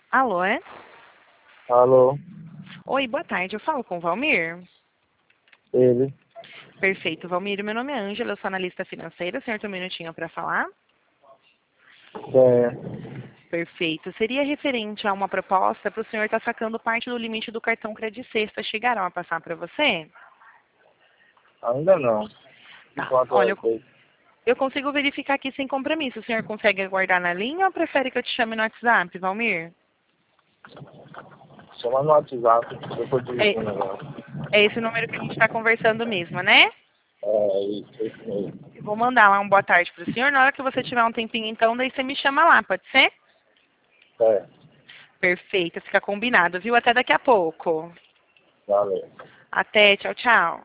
Alô, é? Alô, Oi, boa tarde. Eu falo com o Valmir? ele. Perfeito, Valmir. Meu nome é Ângela, eu sou analista financeira. O senhor tem um minutinho para falar? É, Perfeito. Seria referente a uma proposta para o senhor estar sacando parte do limite do cartão Credit Sexta. Chegaram a passar para você? ainda não. Tá. Enquanto Olha, é eu consigo verificar aqui sem compromisso. O senhor consegue aguardar na linha ou prefere que eu te chame no WhatsApp, Valmir? chama no WhatsApp, eu tô É, dirigindo agora. é esse número que a gente está conversando mesmo, né? Isso mesmo. Eu vou mandar lá um boa tarde para o senhor. Na hora que você tiver um tempinho, então, daí você me chama lá, pode ser? É, Perfeito, fica combinado, viu? Até daqui a pouco. valeu. Até, tchau, tchau.